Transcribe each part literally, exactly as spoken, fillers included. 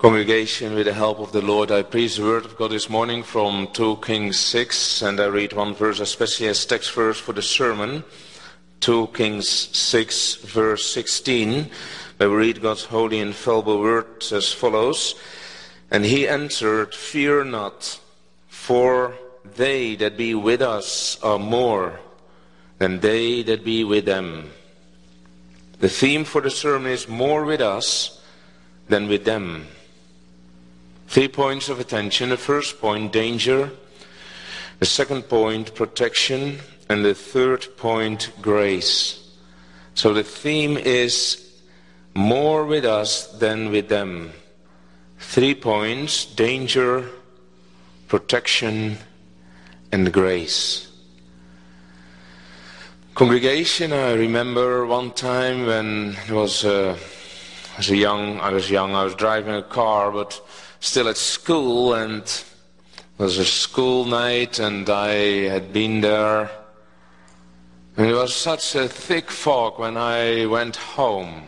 Congregation, with the help of the Lord, I preach the word of God this morning from Second Kings six, and I read one verse especially as text verse for the sermon. Second Kings six, verse sixteen, where we read God's holy and infallible word as follows. And he answered, "Fear not, for they that be with us are more than they that be with them." The theme for the sermon is more with us than with them. Three points of attention. The first point, danger. The second point, protection. And the third point, grace. So the theme is more with us than with them. Three points, danger, protection, and grace. Congregation, I remember one time when I was, uh, I was young, I was young, I was driving a car, but still at school, and it was a school night, and I had been there, and it was such a thick fog when I went home.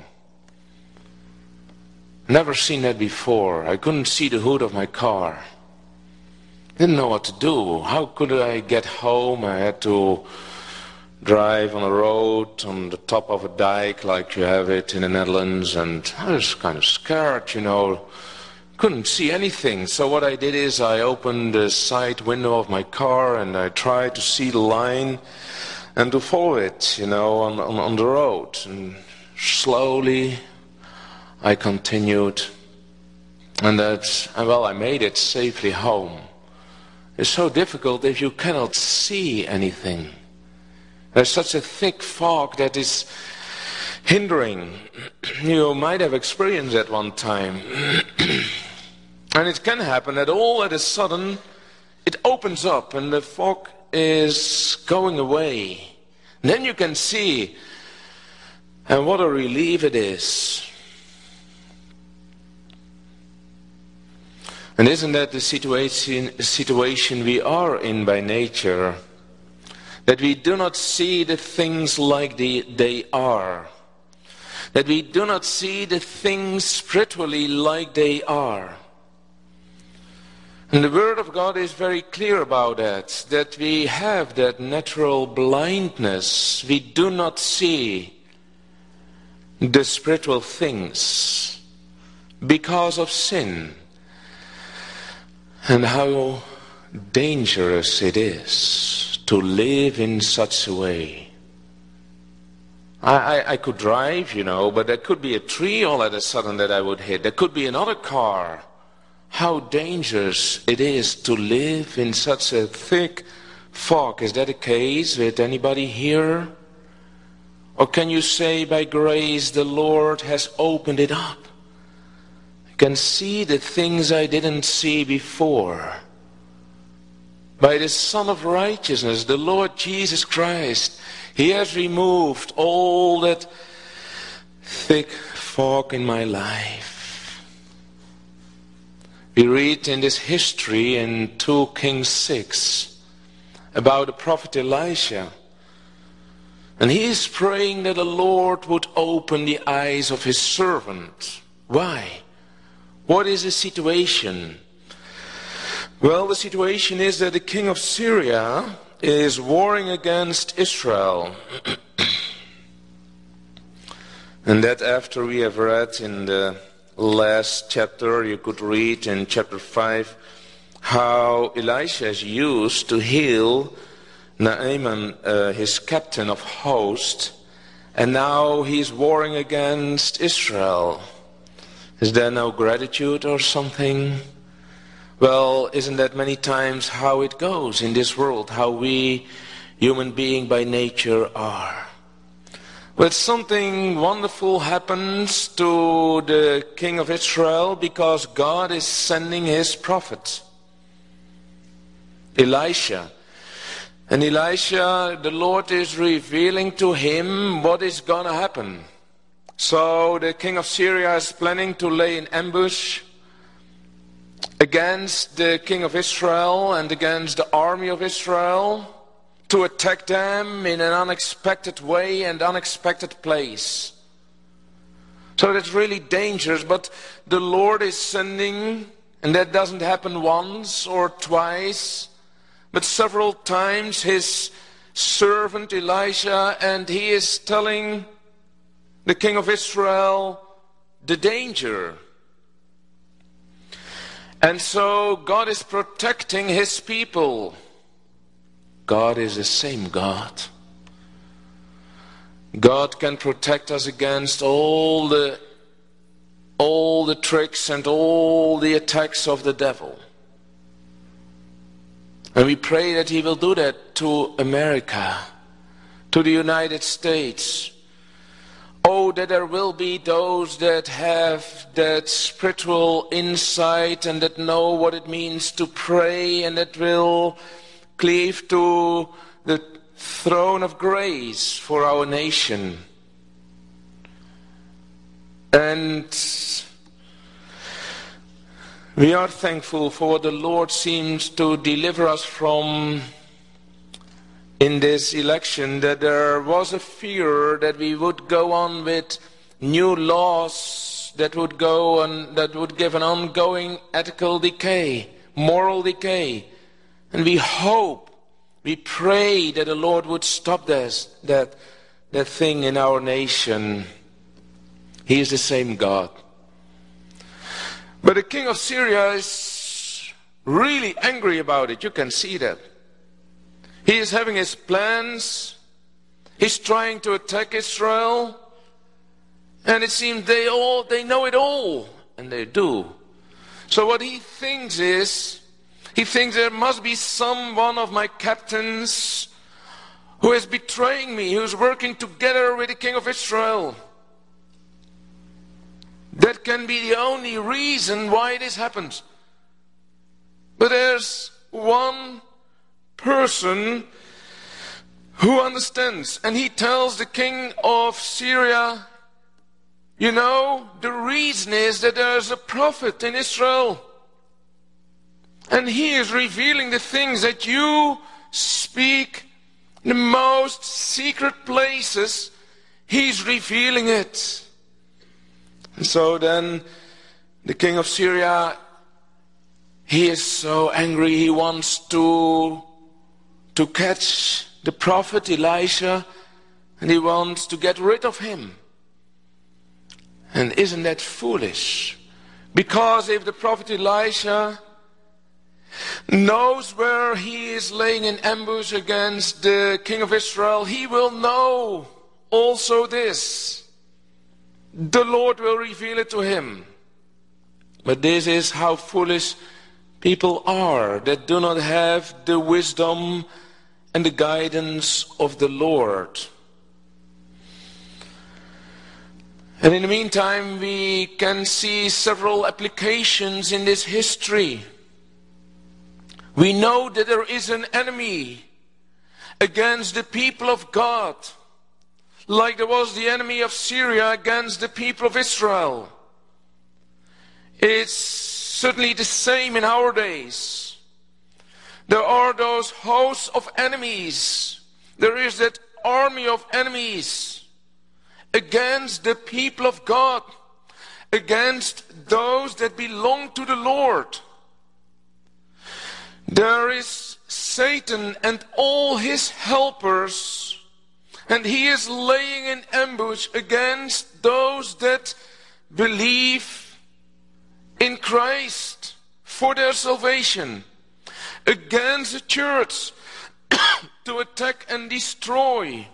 Never seen that before. I couldn't see the hood of my car. Didn't know what to do. How could I get home? I had to drive on a road on the top of a dike like you have it in the Netherlands, and I was kind of scared, you know. Couldn't see anything. So what I did is I opened the side window of my car and I tried to see the line and to follow it, you know, on, on, on the road. And slowly I continued. And that, and well, I made it safely home. It's so difficult if you cannot see anything. There's such a thick fog that is hindering. You might have experienced that one time. And it can happen that all of a sudden it opens up and the fog is going away. And then you can see, and what a relief it is. And isn't that the situation, the situation we are in by nature? That we do not see the things like they, they are. That we do not see the things spiritually like they are. And the Word of God is very clear about that, that we have that natural blindness. We do not see the spiritual things because of sin. And how dangerous it is to live in such a way. I, I, I could drive, you know, but there could be a tree all of a sudden that I would hit. There could be another car. How dangerous it is to live in such a thick fog. Is that the case with anybody here? Or can you say by grace the Lord has opened it up? I can see the things I didn't see before. By the Son of Righteousness, the Lord Jesus Christ, He has removed all that thick fog in my life. We read in this history in Second Kings six about the prophet Elisha. And he is praying that the Lord would open the eyes of his servant. Why? What is the situation? Well, the situation is that the king of Syria is warring against Israel. And that after we have read in the last chapter, you could read in chapter five how Elisha is used to heal Naaman, uh, his captain of host, and now he's warring against Israel. Is there no gratitude or something? Well, isn't that many times how it goes in this world, how we human beings by nature are? But something wonderful happens to the king of Israel because God is sending his prophet, Elisha. And Elisha, the Lord is revealing to him what is going to happen. So the king of Syria is planning to lay an ambush against the king of Israel and against the army of Israel, to attack them in an unexpected way and unexpected place. So that's really dangerous, but the Lord is sending, and that doesn't happen once or twice, but several times, his servant Elisha, and he is telling the king of Israel the danger. And so God is protecting his people. God is the same God. God can protect us against all the all the tricks and all the attacks of the devil. And we pray that he will do that to America, to the United States. Oh, that there will be those that have that spiritual insight and that know what it means to pray, and that will cleave to the throne of grace for our nation. And we are thankful for what the Lord seems to deliver us from in this election, that there was a fear that we would go on with new laws that would go and that would give an ongoing ethical decay, moral decay. And we hope, we pray that the Lord would stop this, that, that thing in our nation. He is the same God. But the king of Syria is really angry about it. You can see that. He is having his plans. He's trying to attack Israel. And it seems they all, they know it all. And they do. So what he thinks is, he thinks there must be someone of my captains who is betraying me, who is working together with the king of Israel. That can be the only reason why this happens. But there's one person who understands, and he tells the king of Syria, you know, the reason is that there's a prophet in Israel, and he is revealing the things that you speak in the most secret places. He's revealing it. And so then the king of Syria, he is so angry, he wants to to catch the prophet Elisha, and he wants to get rid of him. And isn't that foolish? Because if the prophet Elisha knows where he is laying in ambush against the king of Israel, he will know also this. The Lord will reveal it to him. But this is how foolish people are that do not have the wisdom and the guidance of the Lord. And in the meantime, we can see several applications in this history. We know that there is an enemy against the people of God, like there was the enemy of Syria against the people of Israel. It's certainly the same in our days. There are those hosts of enemies. There is that army of enemies against the people of God, against those that belong to the Lord. There is Satan and all his helpers, and he is laying in ambush against those that believe in Christ for their salvation, against the church to attack and destroy.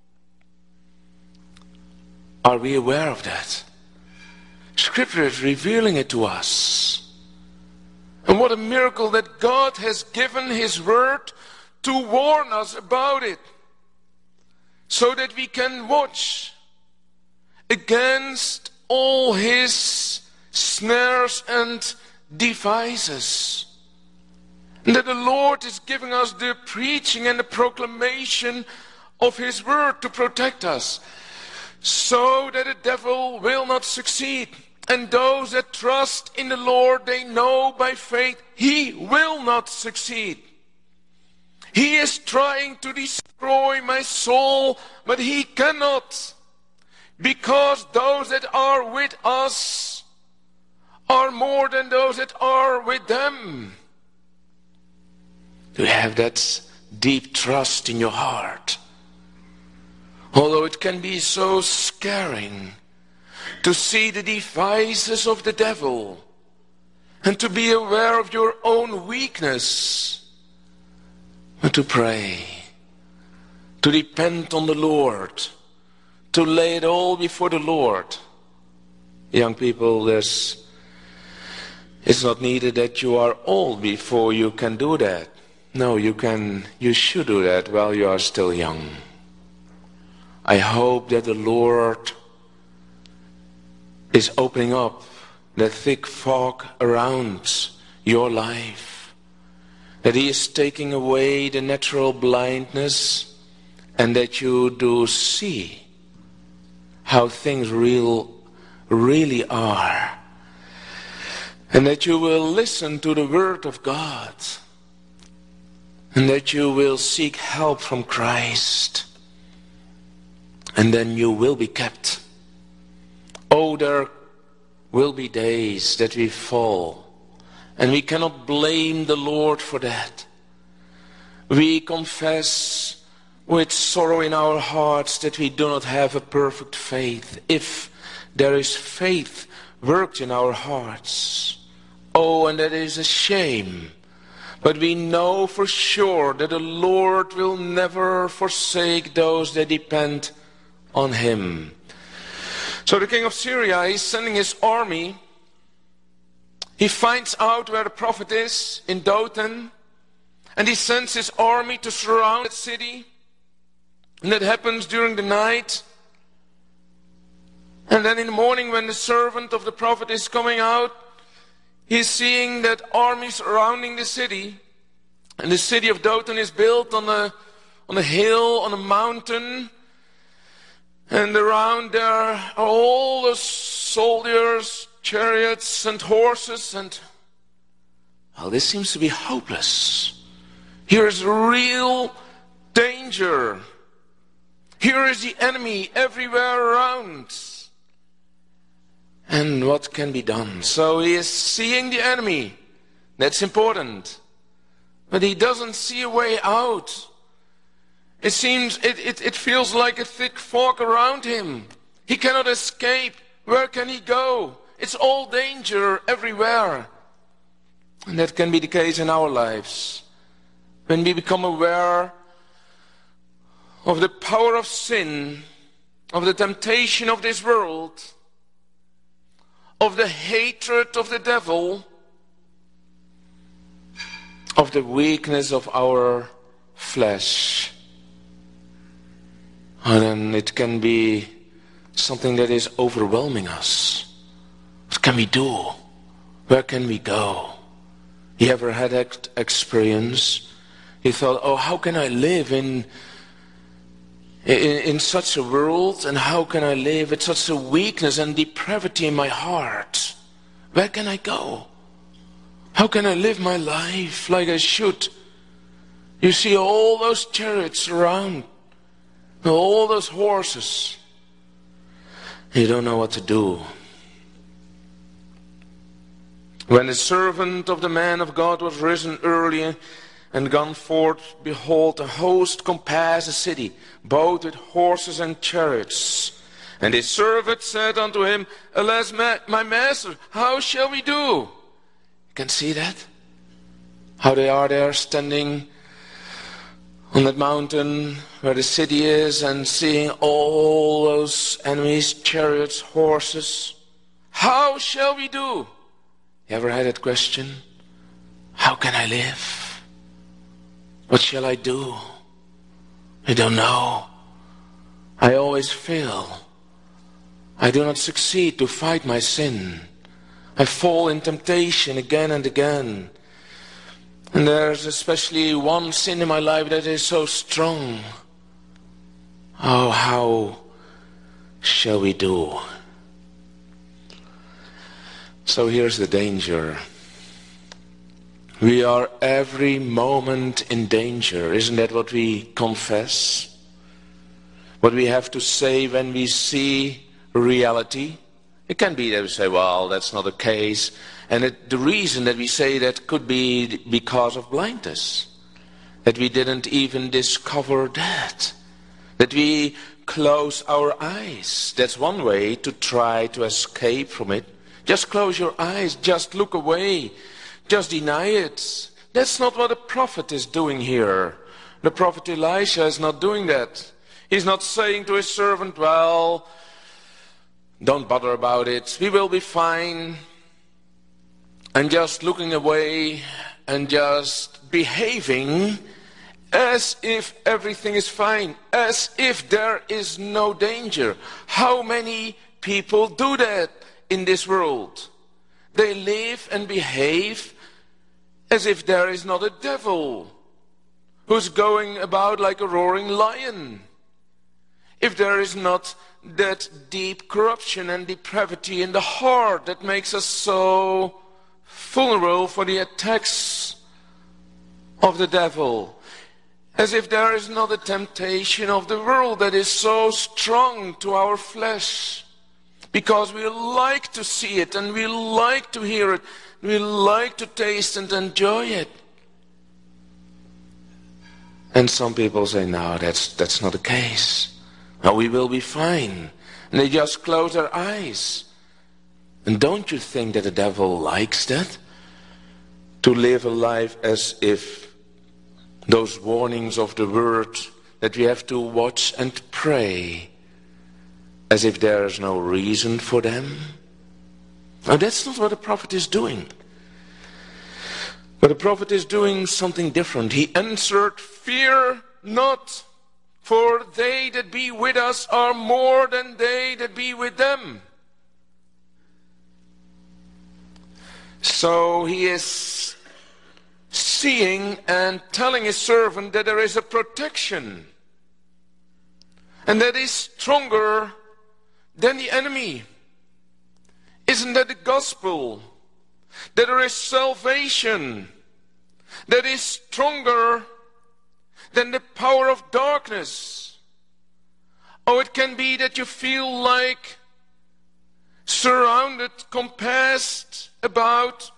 Are we aware of that? Scripture is revealing it to us. And what a miracle that God has given His word to warn us about it, so that we can watch against all His snares and devices. And that the Lord is giving us the preaching and the proclamation of His word to protect us, so that the devil will not succeed. And those that trust in the Lord, they know by faith he will not succeed. He is trying to destroy my soul, but he cannot. Because those that that are with us are more than those that are with them. Do you have that deep trust in your heart? Although it can be so scaring to see the devices of the devil and to be aware of your own weakness, but to pray, to depend on the Lord, to lay it all before the Lord. Young people, there's, it's not needed that you are old before you can do that. No, you can, you should do that while you are still young. I hope that the Lord is opening up the thick fog around your life, that He is taking away the natural blindness, and that you do see how things real, really are, and that you will listen to the Word of God, and that you will seek help from Christ, and then you will be kept. Oh, there will be days that we fall, and we cannot blame the Lord for that. We confess with sorrow in our hearts that we do not have a perfect faith. If there is faith worked in our hearts, oh, and that is a shame. But we know for sure that the Lord will never forsake those that depend on Him. So the king of Syria is sending his army. He finds out where the prophet is in Dothan, and he sends his army to surround that city. And that happens during the night. And then in the morning, when the servant of the prophet is coming out, he's seeing that army surrounding the city. And the city of Dothan is built on a, on a hill, on a mountain. And around there are all the soldiers, chariots and horses. And, well, this seems to be hopeless. Here is real danger. Here is the enemy everywhere around. And what can be done? So he is seeing the enemy. That's important. But he doesn't see a way out. It seems, it, it, it feels like a thick fog around him. He cannot escape. Where can he go? It's all danger everywhere. And that can be the case in our lives. When we become aware of the power of sin, of the temptation of this world, of the hatred of the devil, of the weakness of our flesh, and then it can be something that is overwhelming us. What can we do? Where can we go? You ever had that experience? You thought, oh, how can I live in In, in such a world, and how can I live with such a weakness and depravity in my heart? Where can I go? How can I live my life like I should? You see all those chariots around, all those horses. You don't know what to do. When the servant of the man of God was risen early and gone forth, behold, a host compassed the city, both with horses and chariots. And his servant said unto him, Alas, ma- my master, how shall we do? You can see that? How they are there standing on that mountain where the city is and seeing all those enemies, chariots, horses. How shall we do? You ever had that question? How can I live? What shall I do? I don't know. I always fail. I do not succeed to fight my sin. I fall in temptation again and again. And there's especially one sin in my life that is so strong. Oh, how shall we do? So here's the danger. We are every moment in danger. Isn't that what we confess? What we have to say when we see reality? It can be that we say, well, that's not the case. And it, the reason that we say that could be because of blindness. That we didn't even discover that. That we close our eyes. That's one way to try to escape from it. Just close your eyes. Just look away. Just deny it. That's not what a prophet is doing here. The prophet Elisha is not doing that. He's not saying to his servant, well, don't bother about it. We will be fine. And just looking away and just behaving as if everything is fine, as if there is no danger. How many people do that in this world? They live and behave as if there is not a devil who's going about like a roaring lion. If there is not that deep corruption and depravity in the heart that makes us so vulnerable for the attacks of the devil. As if there is not a temptation of the world that is so strong to our flesh. Because we like to see it and we like to hear it. We like to taste and enjoy it. And some people say, no, that's, that's not the case. No, we will be fine. And they just close their eyes. And don't you think that the devil likes that? To live a life as if those warnings of the word that we have to watch and pray as if there is no reason for them. Now that's not what the prophet is doing. But the prophet is doing something different. He answered, fear not, for they that be with us are more than they that be with them. So he is seeing and telling his servant that there is a protection. And that is stronger than the enemy. Isn't that the gospel? That there is salvation that is stronger than the power of darkness. Oh, it can be that you feel like surrounded, compassed about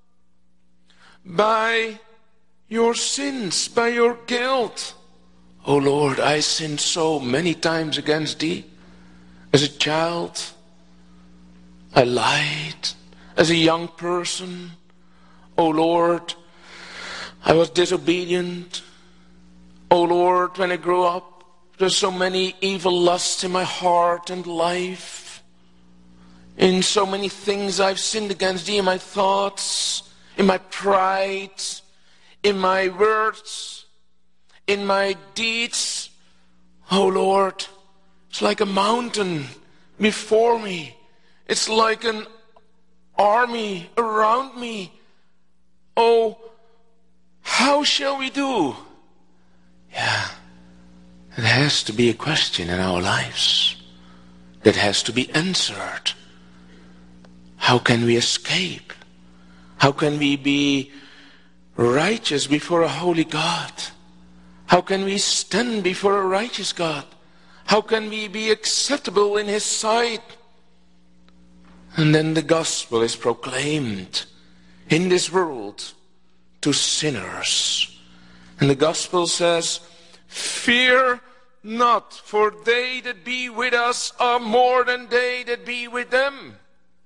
by your sins, by your guilt. Oh Lord, I sinned so many times against thee. As a child, I lied. As a young person, oh Lord, I was disobedient. Oh Lord, when I grew up, there's so many evil lusts in my heart and life. In so many things I've sinned against thee, in my thoughts, in my pride, in my words, in my deeds. Oh Lord, it's like a mountain before me. It's like an army around me. Oh, how shall we do? Yeah, it has to be a question in our lives that has to be answered. How can we escape? How can we be righteous before a holy God? How can we stand before a righteous God? How can we be acceptable in His sight? And then the gospel is proclaimed in this world to sinners. And the gospel says, fear not, for they that be with us are more than they that be with them.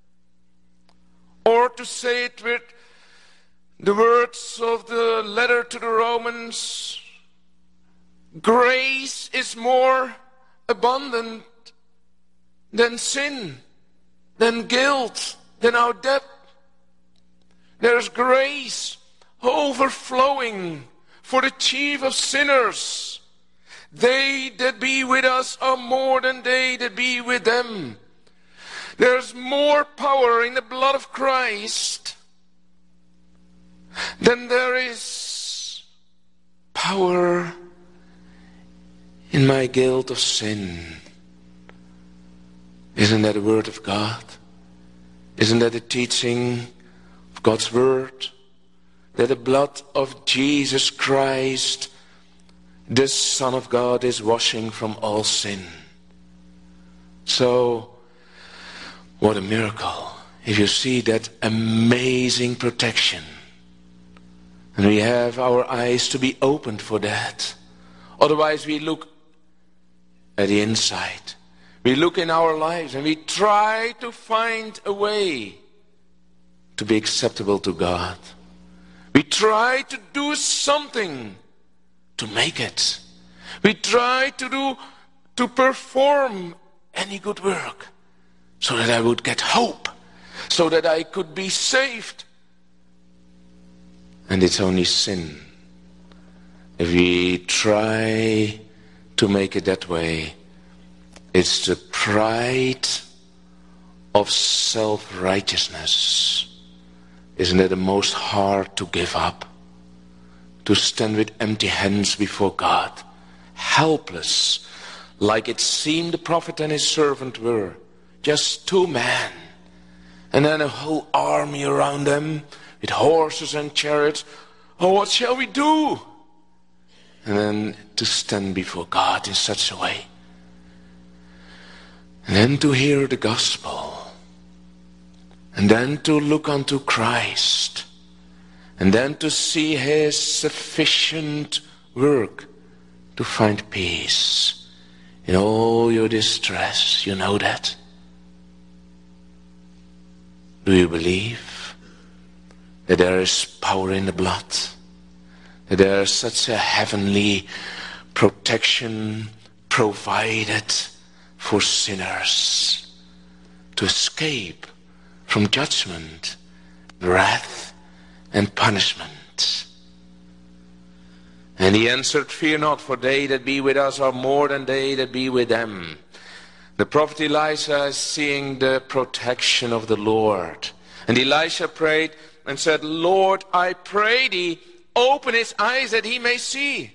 Or to say it with the words of the letter to the Romans, grace is more abundant than sin, than guilt, than our debt. There's grace overflowing for the chief of sinners. They that be with us are more than they that be with them. There's more power in the blood of Christ than there is power in my guilt of sin. Isn't that the word of God? Isn't that the teaching of God's word? That the blood of Jesus Christ, the Son of God, is washing from all sin. So, What a miracle if you see that amazing protection. And we have our eyes to be opened for that. Otherwise we look at the inside. We look in our lives and we try to find a way to be acceptable to God. We try to do something to make it. We try to do, to perform any good work so that I would get hope, so that I could be saved. And it's only sin. If we try to make it that way, it's the pride of self-righteousness. Isn't it the most hard to give up? To stand with empty hands before God, helpless, like it seemed the prophet and his servant were. Just two men, and then a whole army around them, with horses and chariots. Oh, what shall we do? And then to stand before God in such a way. And then to hear the gospel. And then to look unto Christ. And then to see his sufficient work to find peace in all your distress. You know that? Do you believe that there is power in the blood? That there is such a heavenly protection provided for sinners to escape from judgment, wrath, and punishment? And he answered, fear not, for they that be with us are more than they that be with them. The prophet Elisha is seeing the protection of the Lord. And Elisha prayed and said, Lord, I pray thee, open his eyes that he may see.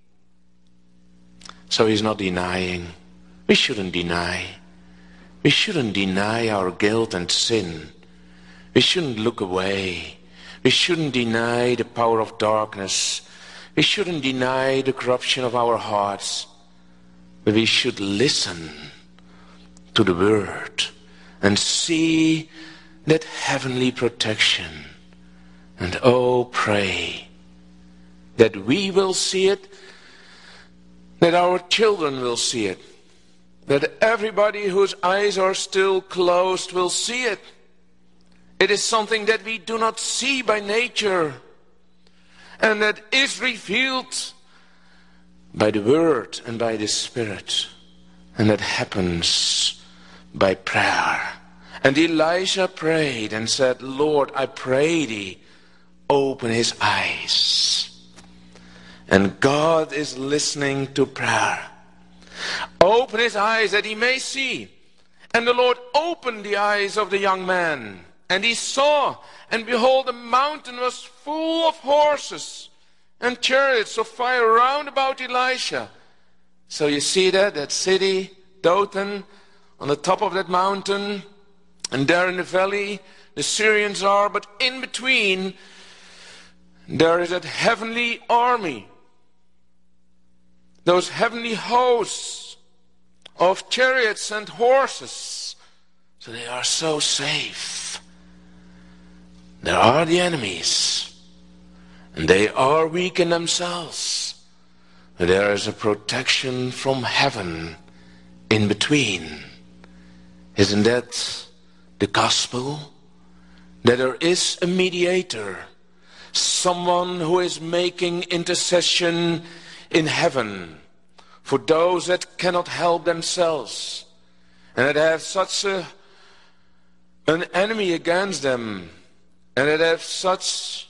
So he's not denying. We shouldn't deny. We shouldn't deny our guilt and sin. We shouldn't look away. We shouldn't deny the power of darkness. We shouldn't deny the corruption of our hearts. But we should listen to the word and see that heavenly protection. And oh, pray that we will see it, that our children will see it, that everybody whose eyes are still closed will see it. It is something that we do not see by nature, and that is revealed by the Word and by the Spirit, and that happens by prayer. And Elisha prayed and said, Lord, I pray thee, open his eyes. And God is listening to prayer. Open his eyes that he may see. And the Lord opened the eyes of the young man. And he saw, and behold, the mountain was full of horses and chariots of fire round about Elisha. So you see that, that city, Dothan, on the top of that mountain, and there in the valley, the Syrians are, but in between, there is that heavenly army. Those heavenly hosts of chariots and horses. So they are so safe. There are the enemies, and they are weak in themselves. But there is a protection from heaven in between. Isn't that the gospel? That there is a mediator, someone who is making intercession in heaven for those that cannot help themselves, and that have such a, an enemy against them, and that have such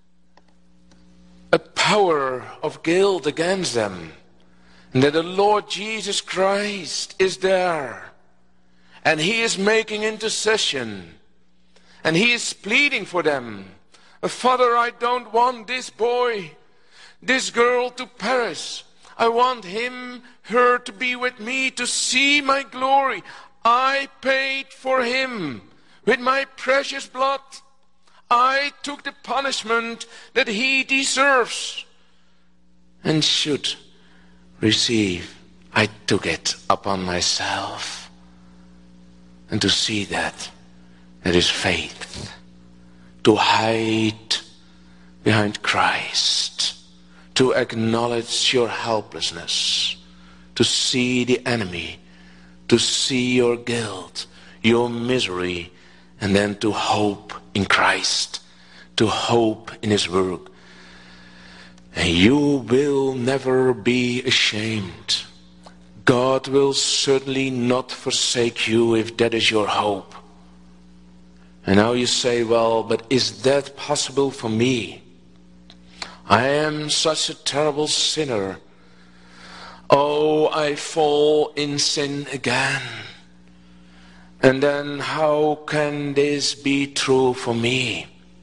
a power of guilt against them, and that the Lord Jesus Christ is there, and he is making intercession, and he is pleading for them. Father, I don't want this boy, this girl to perish. I want him, her to be with me, to see my glory. I paid for him with my precious blood. I took the punishment that he deserves and should receive. I took it upon myself. and to see that there is faith. To hide behind Christ. To acknowledge your helplessness. To see the enemy. To see your guilt, your misery, and then to hope in Christ. To hope in His work. And you will never be ashamed. God will certainly not forsake you if that is your hope. And now you say, well, but is that possible for me? I am such a terrible sinner. Oh, I fall in sin again. And then how can this be true for me?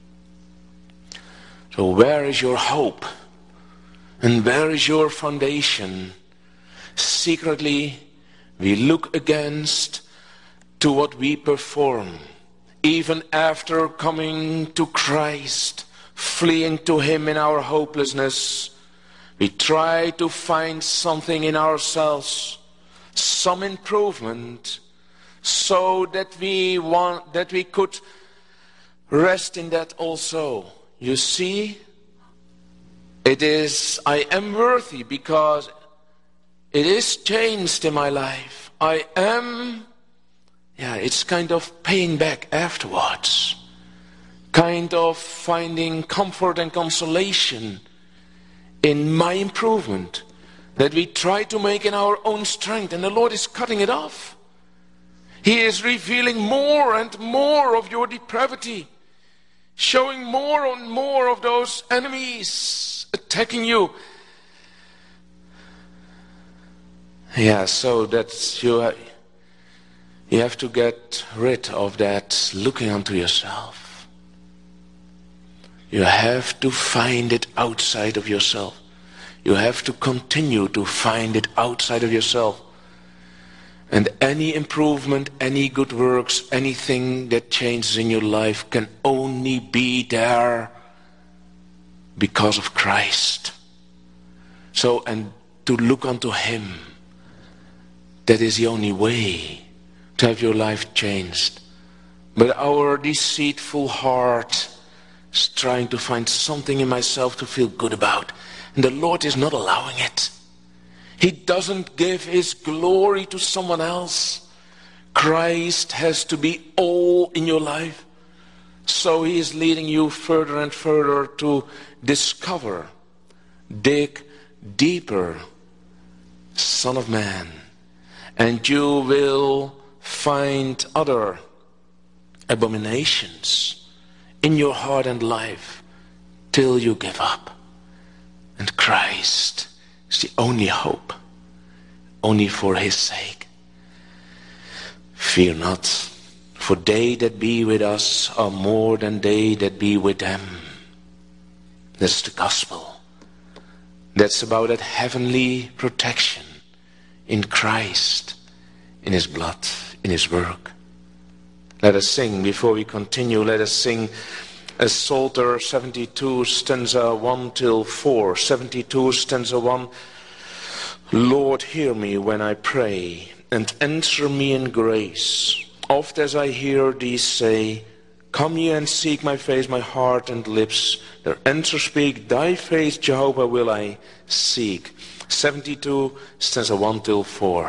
So where is your hope? And where is your foundation? Secretly, we look against to what we perform. Even after coming to Christ, fleeing to Him in our hopelessness, we try to find something in ourselves, some improvement, so that we want, that we could rest in that also. You see, it is, I am worthy because it is changed in my life. I am, yeah, it's kind of paying back afterwards. Kind of finding comfort and consolation in my improvement that we try to make in our own strength, and the Lord is cutting it off. He is revealing more and more of your depravity, showing more and more of those enemies attacking you. Yeah, so that you, you have to get rid of that looking unto yourself. You have to find it outside of yourself. You have to continue to find it outside of yourself. And any improvement, any good works, anything that changes in your life can only be there because of Christ. So, and to look unto Him, that is the only way to have your life changed. But our deceitful heart is trying to find something in myself to feel good about. And the Lord is not allowing it. He doesn't give His glory to someone else. Christ has to be all in your life. So He is leading you further and further to discover, dig deeper, Son of Man. And you will find other abominations in your heart and life till you give up. And Christ is the only hope, only for His sake. Fear not, for they that be with us are more than they that be with them. That's the gospel. That's about that heavenly protection in Christ, in His blood, in His work. Let us sing, before we continue, let us sing as Psalter seventy-two, stanza one till four. seventy-two, stanza one. Lord, hear me when I pray, and answer me in grace. Oft as I hear Thee say, come ye and seek my face, my heart and lips. Their answer speak, Thy face, Jehovah, will I seek. seventy-two, stanza one till four.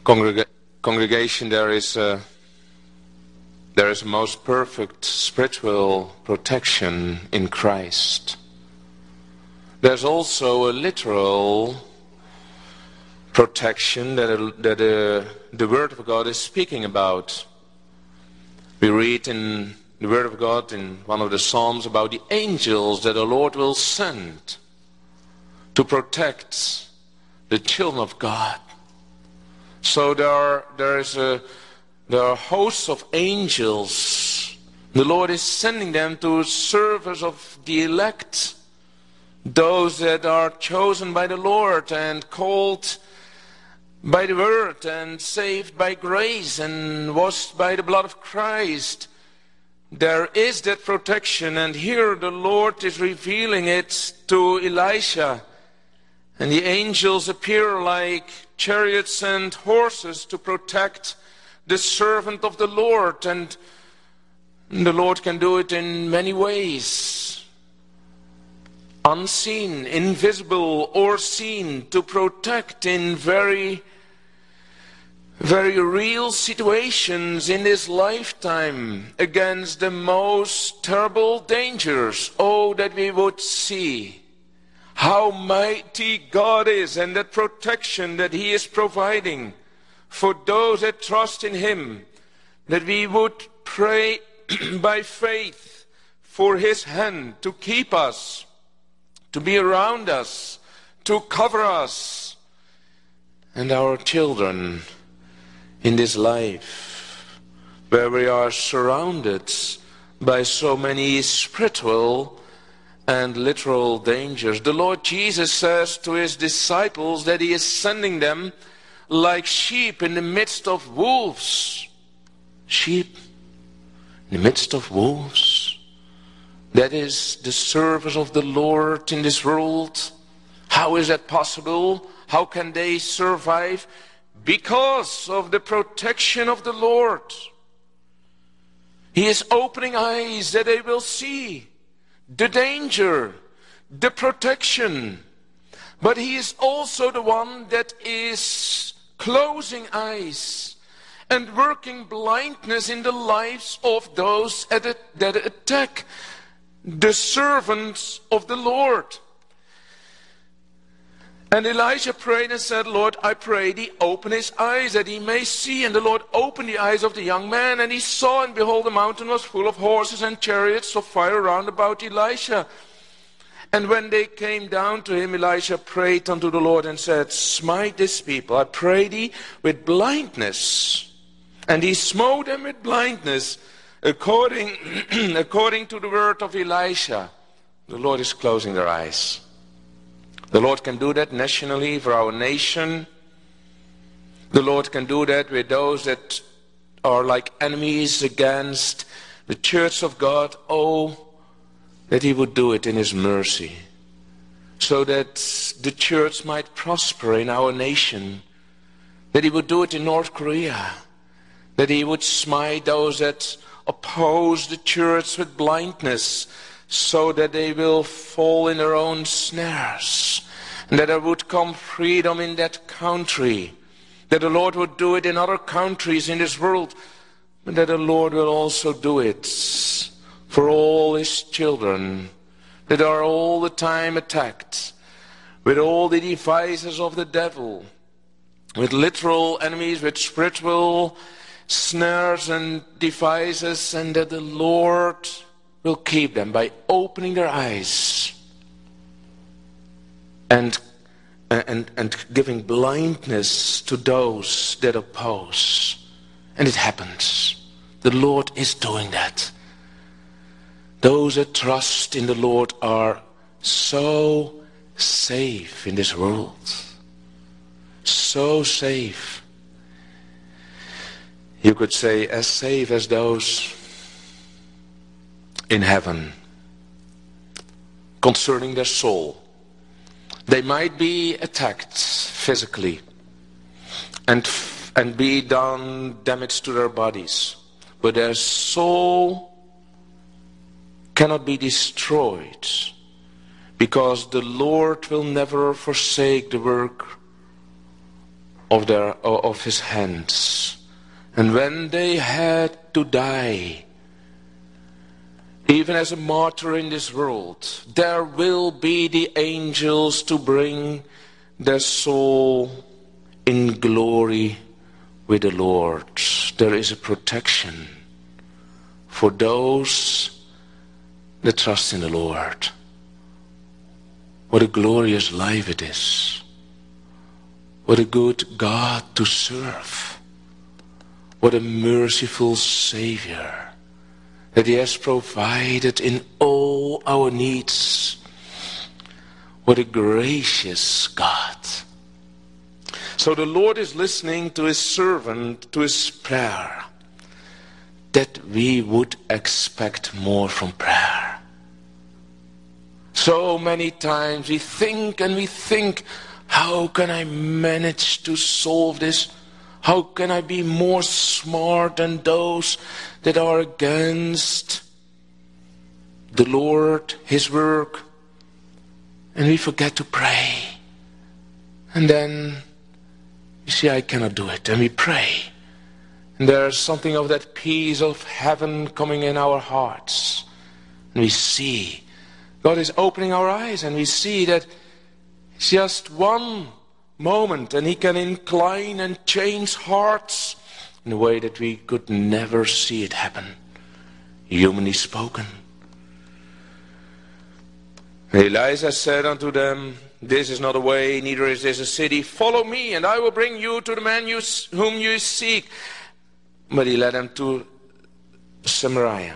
Congreg- congregation, there is a, there is a most perfect spiritual protection in Christ. There's also a literal protection that, uh, that uh, the Word of God is speaking about. We read in the Word of God in one of the Psalms about the angels that the Lord will send to protect the children of God. So there are, there is a, there are hosts of angels. The Lord is sending them to service of the elect, those that are chosen by the Lord and called by the Word and saved by grace and washed by the blood of Christ. There is that protection, and here the Lord is revealing it to Elisha. And the angels appear like chariots and horses to protect the servant of the Lord. And the Lord can do it in many ways. Unseen, invisible, or seen, to protect in very, very real situations in this lifetime against the most terrible dangers. Oh, that we would see how mighty God is and that protection that He is providing for those that trust in Him, that we would pray by faith for His hand to keep us, to be around us, to cover us and our children in this life where we are surrounded by so many spiritual and literal dangers. The Lord Jesus says to His disciples that He is sending them like sheep in the midst of wolves. Sheep in the midst of wolves. That is the service of the Lord in this world. How is that possible? How can they survive? Because of the protection of the Lord. He is opening eyes that they will see the danger, the protection. But He is also the one that is closing eyes and working blindness in the lives of those that attack the servants of the Lord. And Elijah prayed and said, Lord, I pray Thee, open his eyes that he may see. And the Lord opened the eyes of the young man, and he saw, and behold, the mountain was full of horses and chariots of fire round about Elisha. And when they came down to him, Elisha prayed unto the Lord and said, smite this people, I pray Thee, with blindness. And He smote them with blindness, according, according to the word of Elisha. The Lord is closing their eyes. The Lord can do that nationally for our nation. The Lord can do that with those that are like enemies against the church of God. Oh, that He would do it in His mercy, so that the church might prosper in our nation. That He would do it in North Korea. That He would smite those that oppose the church with blindness, so that they will fall in their own snares. And that there would come freedom in that country. That the Lord would do it in other countries in this world. But that the Lord will also do it for all His children that are all the time attacked with all the devices of the devil, with literal enemies, with spiritual snares and devices, and that the Lord will keep them by opening their eyes and, and, and giving blindness to those that oppose. And it happens. The Lord is doing that. Those that trust in the Lord are so safe in this world. So safe. You could say as safe as those in heaven concerning their soul. They might be attacked physically and, and be done damage to their bodies, but their soul cannot be destroyed, because the Lord will never forsake the work of their of his hands. And when they had to die, even as a martyr in this world, there will be the angels to bring their soul in glory with the Lord. There is a protection for those that trust in the Lord. What a glorious life it is. What a good God to serve. What a merciful Savior that He has provided in all our needs. What a gracious God. So the Lord is listening to His servant, to his prayer, that we would expect more from prayer. So many times we think and we think, how can I manage to solve this? How can I be more smart than those that are against the Lord, His work? And we forget to pray. And then you see, I cannot do it. And we pray. And there's something of that peace of heaven coming in our hearts. And we see God is opening our eyes, and we see that it's just one moment and He can incline and change hearts in a way that we could never see it happen, humanly spoken. Elijah said unto them, this is not a way, neither is this a city. Follow me, and I will bring you to the man you, whom you seek. But he led them to Samaria.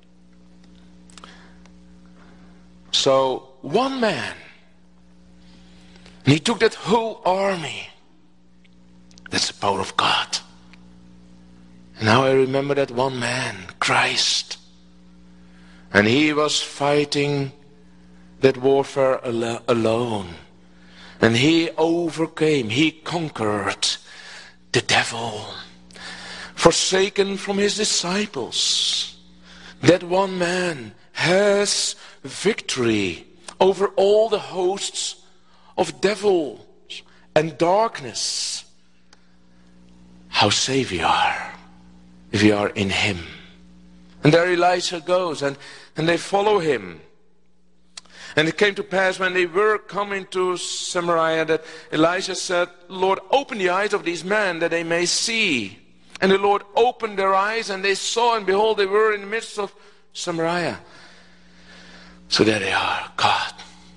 So one man, and he took that whole army. That's the power of God. And now I remember that one man, Christ. And he was fighting that warfare al- alone. And he overcame, he conquered the devil. Forsaken from his disciples. That one man has victory over all the hosts of devils and darkness. How safe we are if we are in Him. And there Elijah goes, and, and they follow him. And it came to pass when they were coming to Samaria that Elijah said, Lord, open the eyes of these men that they may see. And the Lord opened their eyes, and they saw, and behold, they were in the midst of Samaria. So there they are, God.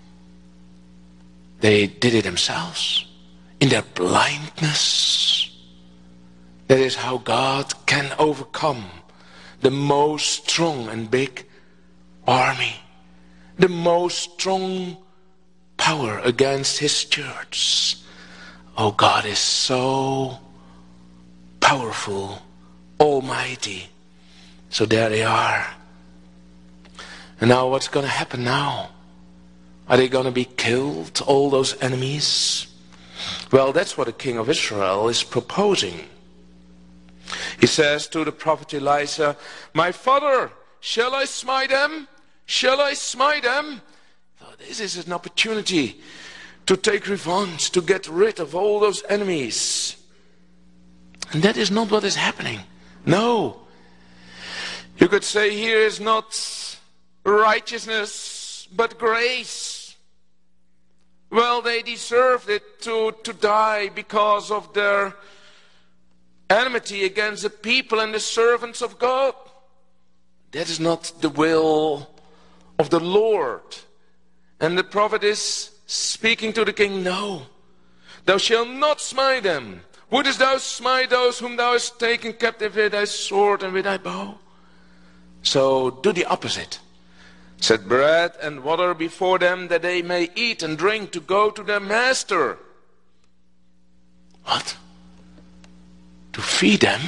They did it themselves in their blindness. That is how God can overcome the most strong and big army, the most strong power against His church. Oh, God is so powerful, almighty. So there they are. And now what's going to happen now? Are they going to be killed, all those enemies? Well, that's what the king of Israel is proposing. He says to the prophet Elisha, my father, shall I smite them? Shall I smite them? Oh, this is an opportunity to take revenge, to get rid of all those enemies. And that is not what is happening. No. You could say here is not righteousness, but grace. Well, they deserved it to, to die because of their enmity against the people and the servants of God. That is not the will of the Lord. And the prophet is speaking to the king, no, thou shalt not smite them. Wouldest thou smite those whom thou hast taken captive with thy sword and with thy bow? So do the opposite. Set bread and water before them, that they may eat and drink to go to their master. What? To feed them?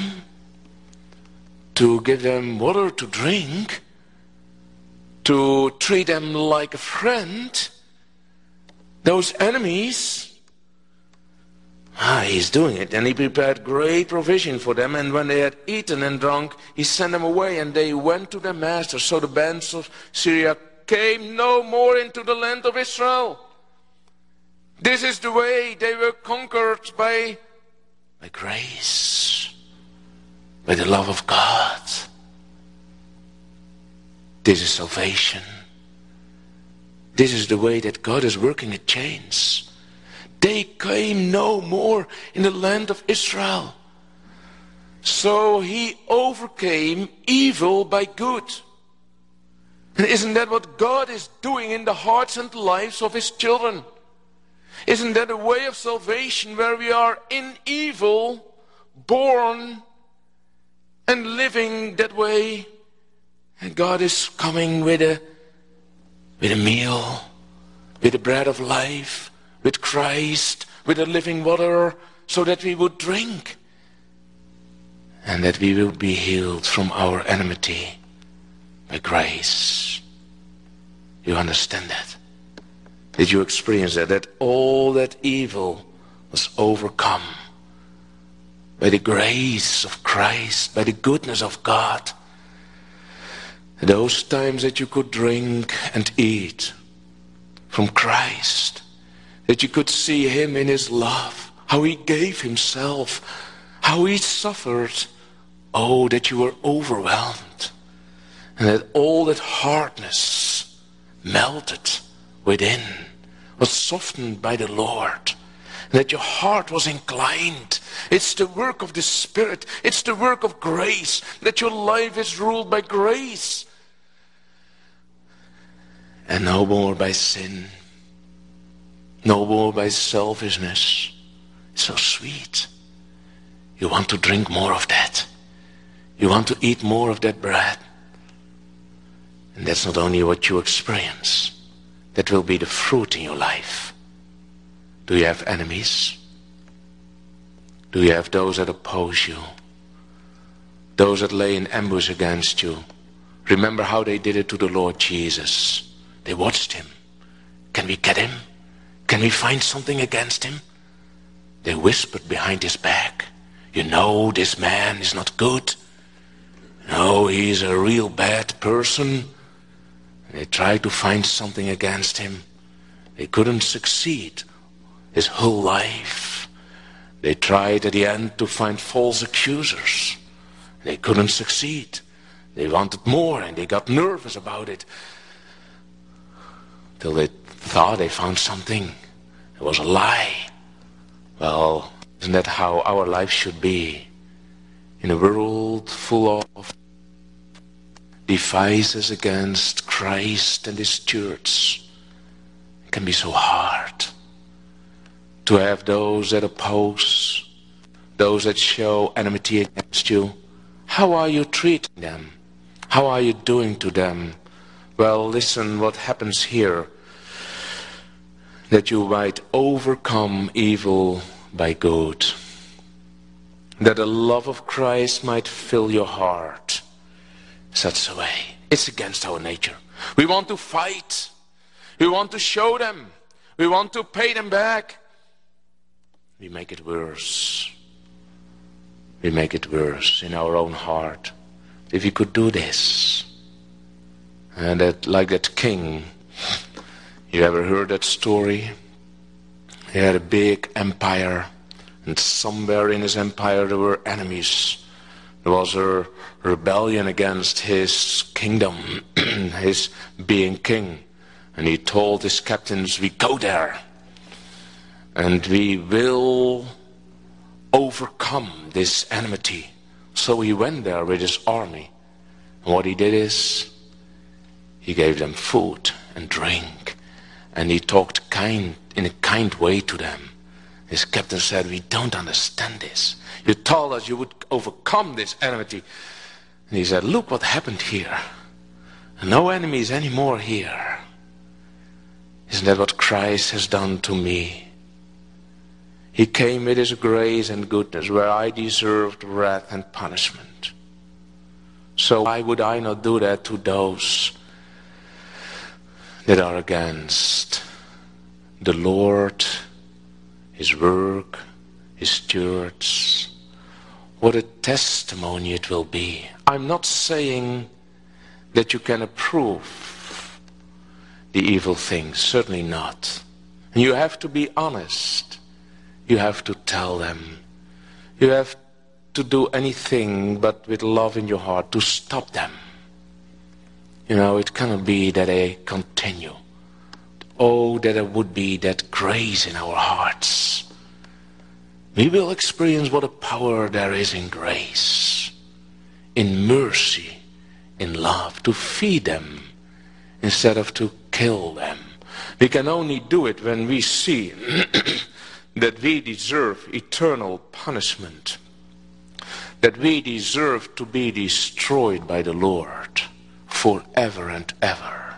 To give them water to drink? To treat them like a friend? Those enemies? Ah, He's doing it, and He prepared great provision for them, and when they had eaten and drunk, He sent them away, and they went to their master. So the bands of Syria came no more into the land of Israel. This is the way they were conquered by by grace, by the love of God. This is salvation. This is the way that God is working a change. They came no more in the land of Israel. So he overcame evil by good. And isn't that what God is doing in the hearts and lives of his children? Isn't that a way of salvation where we are in evil, born and living that way? And God is coming with a, with a meal, with the bread of life, with Christ, with the living water, so that we would drink. And that we will be healed from our enmity by grace. You understand that? Did you experience that? That all that evil was overcome by the grace of Christ, by the goodness of God. Those times that you could drink and eat from Christ, that you could see him in his love, how he gave himself, how he suffered. Oh, that you were overwhelmed, and that all that hardness melted within, was softened by the Lord, and that your heart was inclined. It's the work of the Spirit, it's the work of grace, that your life is ruled by grace, and no more by sin, no more by selfishness. It's so sweet. You want to drink more of that. You want to eat more of that bread. And that's not only what you experience. That will be the fruit in your life. Do you have enemies? Do you have those that oppose you? Those that lay in ambush against you? Remember how they did it to the Lord Jesus. They watched him. Can we get him? Can we find something against him? They whispered behind his back. You know, this man is not good. No, he's a real bad person. They tried to find something against him. They couldn't succeed his whole life. They tried at the end to find false accusers. They couldn't succeed. They wanted more and they got nervous about it. Till they thought they found something. It was a lie. Well, isn't that how our life should be? In a world full of devices against Christ and his church. It can be so hard to have those that oppose, those that show enmity against you. How are you treating them? How are you doing to them? Well, listen what happens here. That you might overcome evil by good. That the love of Christ might fill your heart. Such a way. It's against our nature. We want to fight. We want to show them. We want to pay them back. We make it worse. We make it worse in our own heart. If we could do this. And that, like that king, you ever heard that story? He had a big empire. And somewhere in his empire there were enemies. There was a rebellion against his kingdom, his being king. And he told his captains, we go there. And we will overcome this enmity. So he went there with his army. And what he did is, he gave them food and drink. And he talked kind in a kind way to them. His captain said, we don't understand this. You told us you would overcome this enmity. And he said, look what happened here. No enemies anymore here. Isn't that what Christ has done to me? He came with his grace and goodness where I deserved wrath and punishment. So why would I not do that to those that are against the Lord, his work, his church? What a testimony it will be. I'm not saying that you can approve the evil things, certainly not. And you have to be honest. You have to tell them. you have to do anything but with love in your heart to stop them. You know, it cannot be that they continue. Oh, that there would be that grace in our hearts. We will experience what a power there is in grace, in mercy, in love, to feed them instead of to kill them. We can only do it when we see that we deserve eternal punishment, that we deserve to be destroyed by the Lord forever and ever.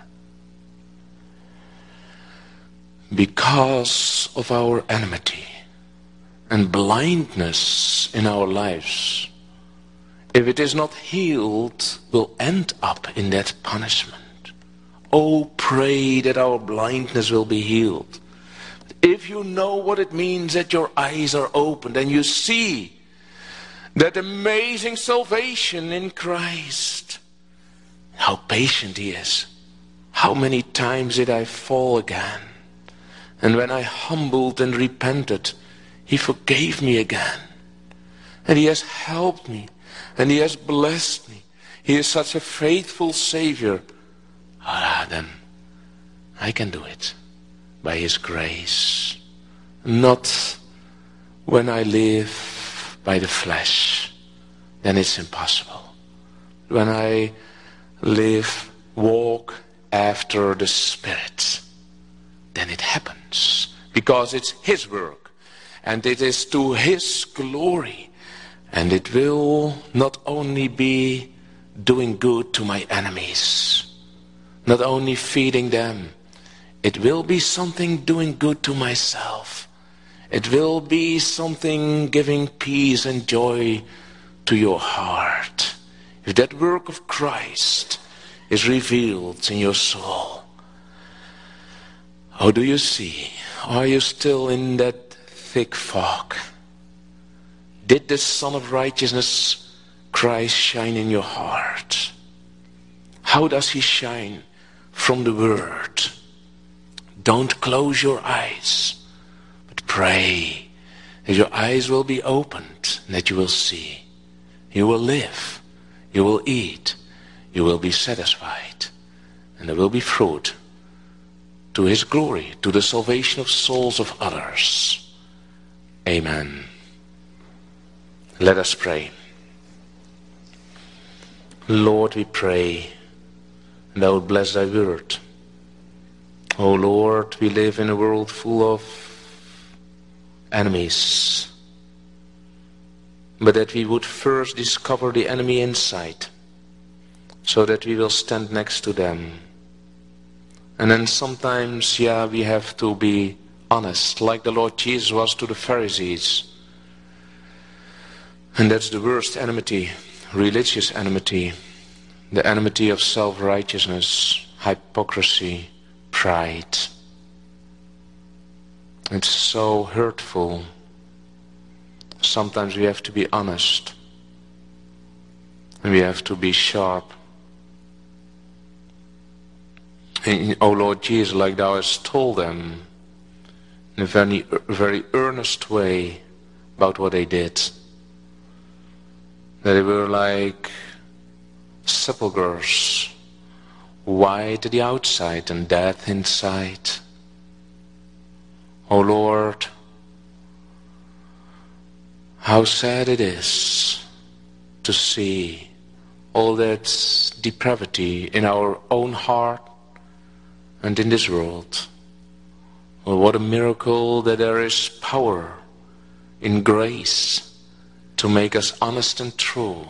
Because of our enmity and blindness in our lives, if it is not healed, will end up in that punishment. Oh, pray that our blindness will be healed. If you know what it means that your eyes are opened and you see that amazing salvation in Christ, how patient he is. How many times did I fall again? And when I humbled and repented, he forgave me again. And he has helped me. And he has blessed me. He is such a faithful Savior. Ah, then I can do it by his grace. Not when I live by the flesh. Then it's impossible. When I live, walk after the Spirit, then it happens. Because it's his work. And it is to his glory. And it will not only be doing good to my enemies, not only feeding them, it will be something doing good to myself. It will be something giving peace and joy to your heart. If that work of Christ is revealed in your soul, how do you see? Are you still in that thick fog? Did the Son of Righteousness, Christ, shine in your heart? How does he shine? From the Word. Don't close your eyes, but pray that your eyes will be opened and that you will see. You will live, you will eat, you will be satisfied, and there will be fruit to his glory, to the salvation of souls of others. Amen. Let us pray. Lord, we pray, and thou bless thy word. O Lord, we live in a world full of enemies. But that we would first discover the enemy inside, so that we will stand next to them. And then sometimes, yeah, we have to be honest, like the Lord Jesus was to the Pharisees. And that's the worst enmity, religious enmity. The enmity of self-righteousness, hypocrisy, pride. It's so hurtful. Sometimes we have to be honest. And we have to be sharp. And, O Lord Jesus, like thou hast told them in a very, very earnest way about what they did. That they were like sepulchres, white at the outside and death inside. O Lord, how sad it is to see all that depravity in our own heart and in this world. Well, what a miracle that there is power in grace to make us honest and true.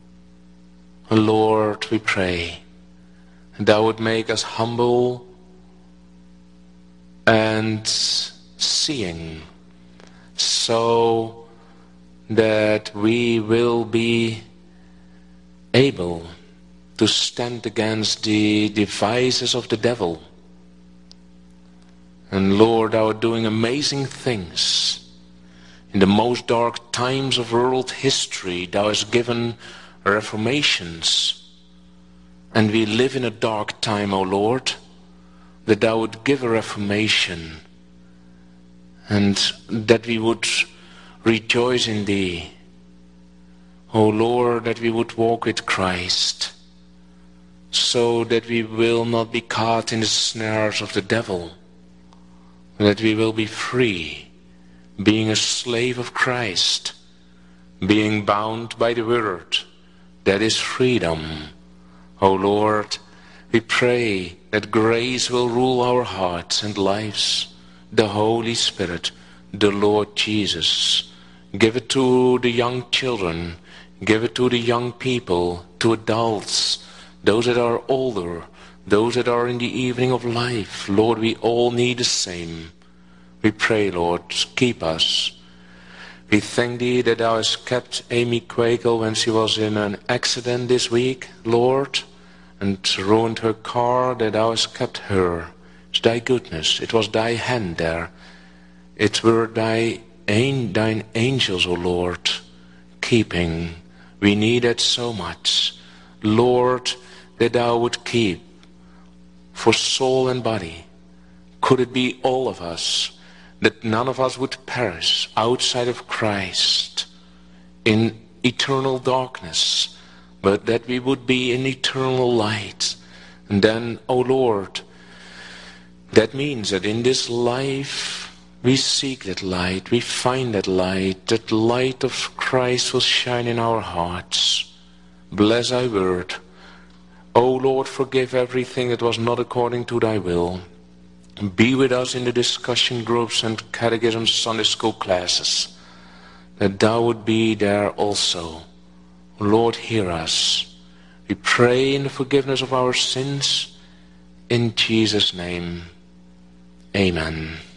Lord, we pray, thou would make us humble and seeing, so that we will be able to stand against the devices of the devil. And Lord, thou art doing amazing things. In the most dark times of world history, thou hast given reformations. And we live in a dark time, O Lord, that thou would give a reformation, and that we would rejoice in thee, O Lord, that we would walk with Christ, so that we will not be caught in the snares of the devil, that we will be free, being a slave of Christ, being bound by the word. That is freedom. O Lord, we pray that grace will rule our hearts and lives, the Holy Spirit, the Lord Jesus. Give it to the young children, give it to the young people, to adults, those that are older, those that are in the evening of life. Lord, we all need the same. We pray, Lord, keep us. We thank Thee that Thou hast kept Amy Quakel when she was in an accident this week, Lord, and ruined her car, that Thou hast kept her. It's Thy goodness. It was Thy hand there. It were Thy, Thine angels, O Lord, keeping. We need it so much. Lord, that Thou would keep for soul and body. Could it be all of us, that none of us would perish outside of Christ in eternal darkness, but that we would be in eternal light. And then, O Lord, that means that in this life we seek that light, we find that light, that light of Christ will shine in our hearts. Bless Thy word. O Lord, forgive everything that was not according to Thy will. Be with us in the discussion groups and catechism Sunday school classes, that Thou would be there also. Lord, hear us. We pray in the forgiveness of our sins. In Jesus' name, amen.